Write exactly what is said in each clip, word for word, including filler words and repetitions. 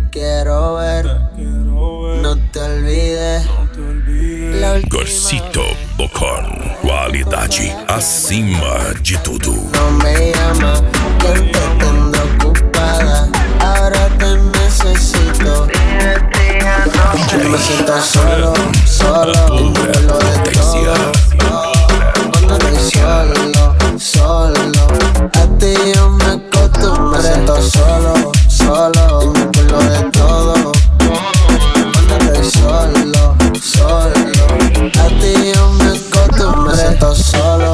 quiero ver, no te olvides. La última Gorcito Bocón, qualidade acima de tudo. no me llama, quien te tendrá ocupada. Ahora te necesito. Me siento solo, solo, Pura lo de todo. Cuando estoy solo, solo, a ti yo me acostumbré. Me siento solo, solo, por lo de todo. Cuando estoy solo, solo, a ti yo me acostumbré. Me siento solo.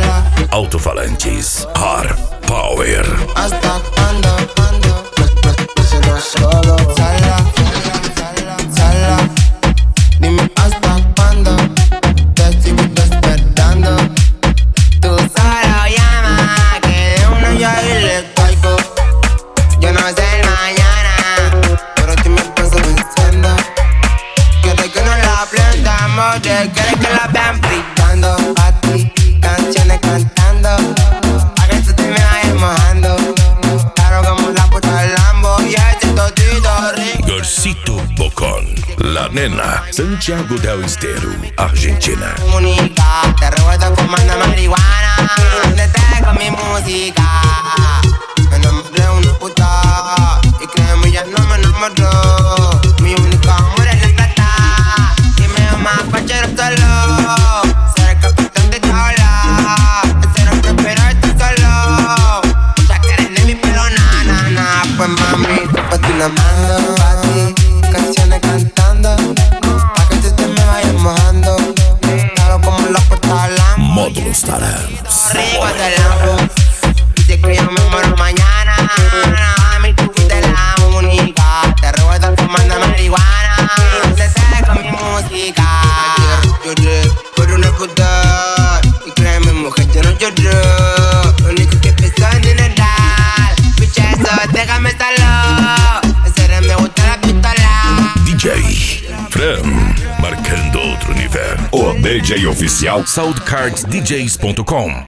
Alto-falantes Hard Power. Hasta cuando, cuando Me, me, me siento solo. Sala, sala, sala. Dime hasta cuándo te sigo despertando. Tú solo llama, que de una yo ahí le caigo. Yo no sé el mañana, pero tú me paso pensando. Quiere que no la plantamos, quiere que la vean brillando. A ti, canciones cantando, pa' que tú te me vayas mojando. Claro como la puta del Lambo, y ese todito rico. Gorcito Bocón, La Nena, Santiago del Estero, Argentina. Comunica, te revuelto fumando marihuana. Desde con mi música me enamoré una puta, y créeme ya no me enamoró. Mi única amor es la plata, y me llama fachero solo. Ser el capitán de tabla, ser el prefiero estoy solo. Ya que eres de mi pelo, na, na, na. Pues mami, pues tú la mando pa' ti, canciones cantando, pa' que tú te me vayas mojando. Claro como la puerta del Lambo. Módulos Taramps. Rico del Lambo. Dice que yo me muero mañana. Mami, tú fuiste la única. Te revuelto fumando marihuana. Te sé con mi música. Lloré por una puta, y créeme mujer, yo no lloré. Lo único que pensó en dinero. Picha eso, déjame solo. Ese me gusta la pistola. D J Fran, marcando outro nível. O D J oficial soundcards d js ponto com.